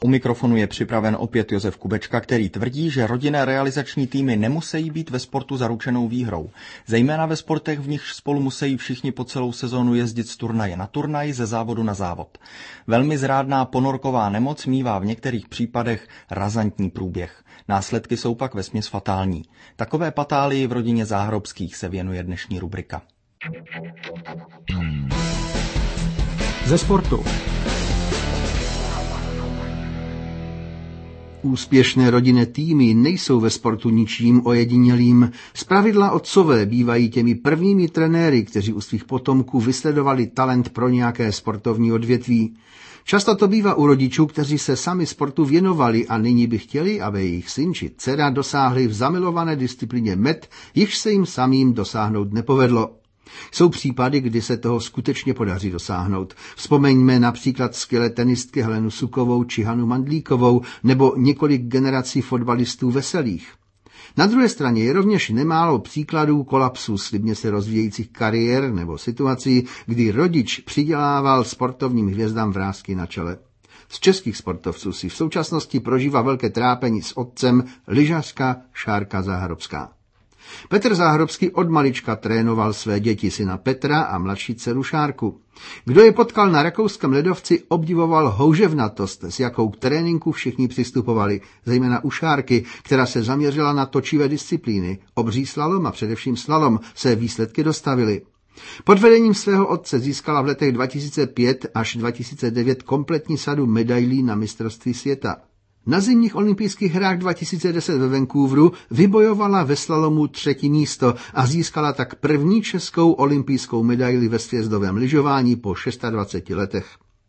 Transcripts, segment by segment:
U mikrofonu je připraven opět Josef Kubečka, který tvrdí, že rodinné realizační týmy nemusí být ve sportu zaručenou výhrou. Zejména ve sportech, v nichž spolu musí všichni po celou sezónu jezdit z turnaje na turnaj, ze závodu na závod. Velmi zrádná ponorková nemoc mívá v některých případech razantní průběh. Následky jsou pak vesměs fatální. Takové patálii v rodině Záhrobských se věnuje dnešní rubrika. Ze sportu. Úspěšné rodinné týmy nejsou ve sportu ničím ojedinělým. Zpravidla otcové bývají těmi prvními trenéry, kteří u svých potomků vysledovali talent pro nějaké sportovní odvětví. Často to bývá u rodičů, kteří se sami sportu věnovali a nyní by chtěli, aby jejich syn či dcera dosáhli v zamilované disciplíně met, již se jim samým dosáhnout nepovedlo. Jsou případy, kdy se toho skutečně podaří dosáhnout. Vzpomeňme například skvělé tenistky Helenu Sukovou či Hanu Mandlíkovou nebo několik generací fotbalistů veselých. Na druhé straně je rovněž nemálo příkladů kolapsů slibně se rozvíjejících kariér nebo situací, kdy rodič přidělával sportovním hvězdám vrásky na čele. Z českých sportovců si v současnosti prožívá velké trápení s otcem lyžařka Šárka Záhrobská. Petr Záhrobský od malička trénoval své děti, syna Petra a mladší dceru Šárku. Kdo je potkal na rakouském ledovci, obdivoval houževnatost, s jakou k tréninku všichni přistupovali, zejména u Šárky, která se zaměřila na točivé disciplíny. Obří slalom a především slalom se výsledky dostavily. Pod vedením svého otce získala v letech 2005 až 2009 kompletní sadu medailí na mistrovství světa. Na zimních olympijských hrách 2010 ve Vancouveru vybojovala ve slalomu 3. místo a získala tak první českou olympijskou medaili ve sjezdovém lyžování po 26 letech.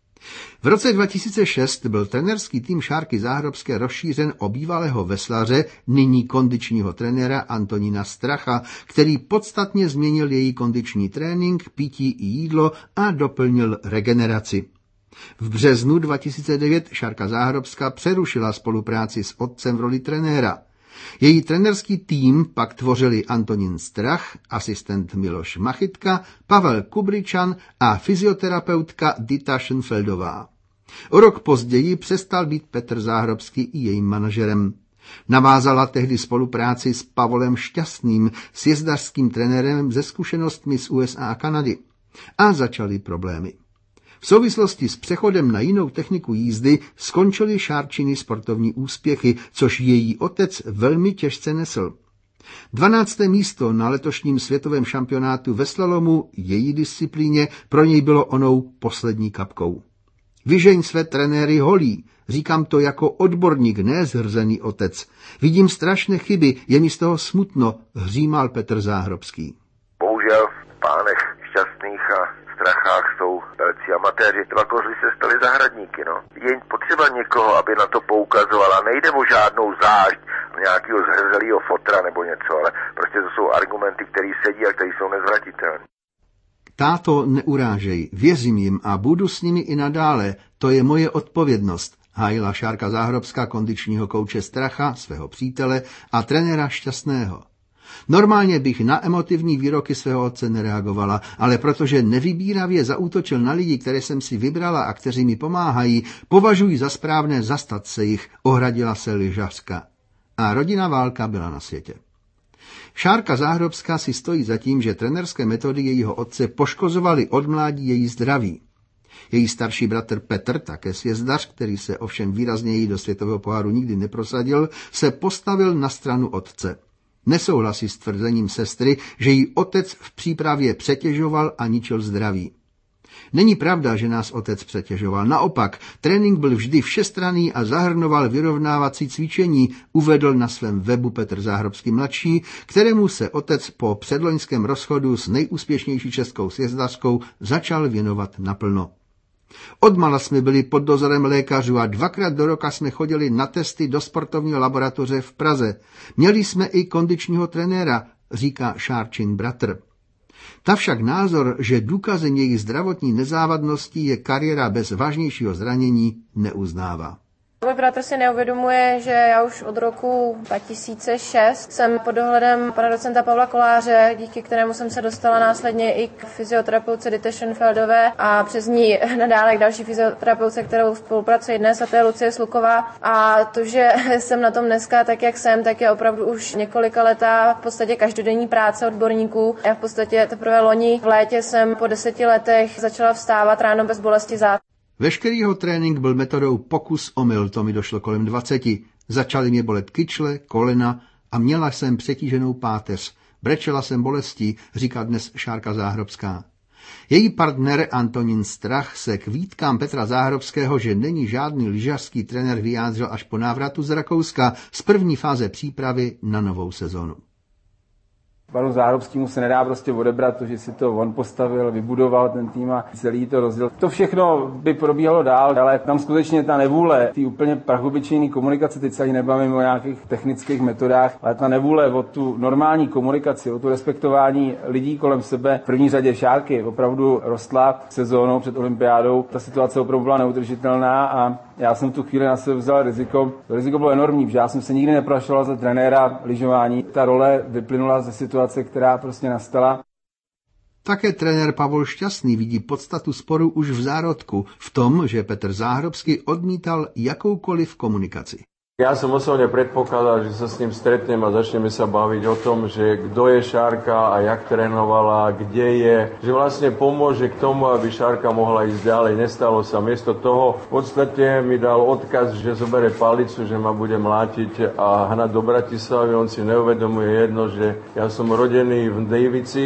V roce 2006 byl trenérský tým Šárky Záhrobské rozšířen o bývalého veslaře, nyní kondičního trenéra Antonína Stracha, který podstatně změnil její kondiční trénink, pití i jídlo a doplnil regeneraci. V březnu 2009 Šárka Záhrobská přerušila spolupráci s otcem v roli trenéra. Její trenerský tým pak tvořili Antonín Strach, asistent Miloš Machytka, Pavel Kubričan a fyzioterapeutka Dita Schönfeldová. O rok později přestal být Petr Záhrobský i jejím manažerem. Navázala tehdy spolupráci s Pavlem Šťastným, sjezdařským trenérem se zkušenostmi z USA a Kanady. A začaly problémy. V souvislosti s přechodem na jinou techniku jízdy skončily Šárčiny sportovní úspěchy, což její otec velmi těžce nesl. 12. místo na letošním světovém šampionátu ve slalomu, její disciplíně, pro něj bylo onou poslední kapkou. Vyžeň své trenéry holí, říkám to jako odborník, ne zhrzený otec. Vidím strašné chyby, je mi z toho smutno, hřímal Petr Záhrobský. Bohužel v pánech Šťastných a Strachách jsou velcí amatéři. Tvakoři se stali zahradníky, no. Je potřeba někoho, aby na to poukazovala. Nejde o žádnou zášť, nějakého zhrzelýho fotra nebo něco, ale prostě to jsou argumenty, které sedí a které jsou nezvratitelné. Táto, neurážej, věřím jim a budu s nimi i nadále. To je moje odpovědnost, hájila Šárka Záhrobská kondičního kouče Stracha, svého přítele a trenéra Šťastného. Normálně bych na emotivní výroky svého otce nereagovala, ale protože nevybíravě zaútočil na lidi, které jsem si vybrala a kteří mi pomáhají, považuji za správné zastat se jich, ohradila se lyžařka. A rodinná válka byla na světě. Šárka Záhrobská si stojí za tím, že trenerské metody jejího otce poškozovaly od mládí její zdraví. Její starší bratr Petr, také sjezdař, který se ovšem výrazněji do světového poháru nikdy neprosadil, se postavil na stranu otce. Nesouhlasí s tvrzením sestry, že jí otec v přípravě přetěžoval a ničil zdraví. Není pravda, že nás otec přetěžoval. Naopak, trénink byl vždy všestranný a zahrnoval vyrovnávací cvičení, uvedl na svém webu Petr Záhrobský mladší, kterému se otec po předloňském rozchodu s nejúspěšnější českou sjezdařkou začal věnovat naplno. Odmala jsme byli pod dozorem lékařů a 2krát do roka jsme chodili na testy do sportovního laboratoře v Praze. Měli jsme i kondičního trenéra, říká Šárčin bratr. Ta však názor, že důkazem jejich zdravotní nezávadnosti je kariéra bez vážnějšího zranění, neuznává. Můj bratr si neuvědomuje, že já už od roku 2006 jsem pod dohledem pana docenta Pavla Koláře, díky kterému jsem se dostala následně i k fyzioterapeutce Dite Schönfeldové a přes ní nadále k další fyzioterapeutce, kterou spolupracuje dnes, a to je Lucie Sluková. A to, že jsem na tom dneska tak, jak jsem, tak je opravdu už několika letá v podstatě každodenní práce odborníků. Já v podstatě teprve loni v létě jsem po 10 letech začala vstávat ráno bez bolesti zad. Veškerý jeho trénink byl metodou pokus omyl, to mi došlo kolem 20. Začaly mě bolet kyčle, kolena a měla jsem přetíženou páteř. Brečela jsem bolestí, říká dnes Šárka Záhrobská. Její partner Antonín Strach se k výtkám Petra Záhrobského, že není žádný lyžařský trenér, vyjádřil až po návratu z Rakouska z první fáze přípravy na novou sezonu. Panu Záhrobskému se nedá prostě odebrat to, že si to on postavil, vybudoval ten tým a celý to rozděl. To všechno by probíhalo dál, ale tam skutečně ta nevůle, ty úplně prachobyčejný komunikace, teď se ani nebavím o nějakých technických metodách, ale ta nevůle o tu normální komunikaci, o tu respektování lidí kolem sebe, v první řadě Šárky, opravdu rostla sezónou před olympiádou. Ta situace opravdu byla neudržitelná a já jsem v tu chvíli na sebe vzal riziko. To riziko bylo enormní, protože já jsem se nikdy neprošel za trenéra lyžování. Ta role vyplynula ze situace, která prostě nastala. Také trenér Pavol Šťastný vidí podstatu sporu už v zárodku, v tom, že Petr Záhrobský odmítal jakoukoliv komunikaci. Ja som osobne predpokladal, že sa s ním stretnem a začneme sa baviť o tom, že kto je Šárka a jak trénovala, kde je, že vlastne pomôže k tomu, aby Šárka mohla ísť ďalej. Nestalo sa. Miesto toho v podstate mi dal odkaz, že zobere palicu, že ma bude mlátiť a hnať do Bratislavy. On si neuvedomuje jedno, že ja som rodený v Dejvici.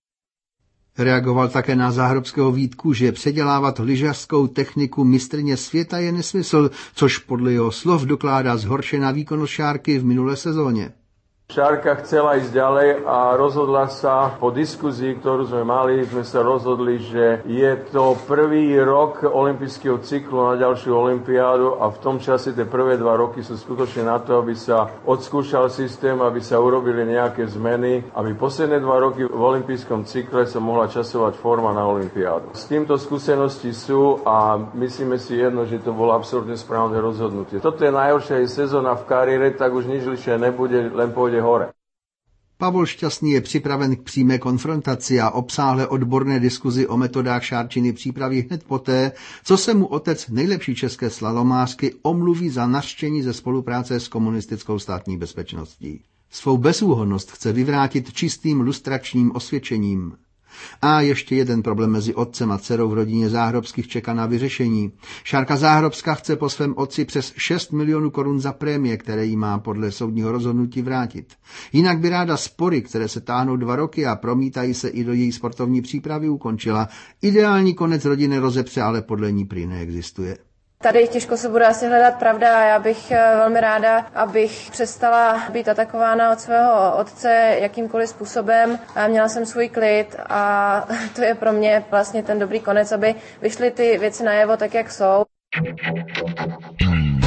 Reagoval také na Záhrobského výtku, že předělávat lyžařskou techniku mistryně světa je nesmysl, což podle jeho slov dokládá zhoršená výkonnost Šárky v minulé sezóně. Šárka chcela ísť ďalej a rozhodla sa po diskuzii, ktorú sme mali, sme sa rozhodli, že je to prvý rok olympijského cyklu na ďalšiu olympiádu a v tom čase tie prvé 2 roky sú skutočne na to, aby sa odskúšal systém, aby sa urobili nejaké zmeny, aby posledné 2 roky v olympijskom cykle sa mohla časovať forma na olympiádu. S týmto skúsenosti sú a myslíme si jedno, že to bolo absolútne správne rozhodnutie. Toto je najhoršia sezóna v kariére, tak už nič lepšie nebude, len pôjde hore. Pavol Šťastný je připraven k přímé konfrontaci a obsáhlé odborné diskuzi o metodách Šárčiny přípravy hned poté, co se mu otec nejlepší české slalomářky omluví za nařčení ze spolupráce s komunistickou státní bezpečností. Svou bezúhonnost chce vyvrátit čistým lustračním osvědčením. A ještě jeden problém mezi otcem a dcerou v rodině Záhrobských čeká na vyřešení. Šárka Záhrobská chce po svém otci přes 6 milionů korun za prémie, které jí má podle soudního rozhodnutí vrátit. Jinak by ráda spory, které se táhnou 2 roky a promítají se i do její sportovní přípravy, ukončila. Ideální konec rodiny rozepře, ale podle ní prý neexistuje. Tady těžko se bude asi hledat pravda a já bych velmi ráda, abych přestala být atakována od svého otce jakýmkoliv způsobem. A měla jsem svůj klid a to je pro mě vlastně ten dobrý konec, aby vyšly ty věci najevo tak, jak jsou.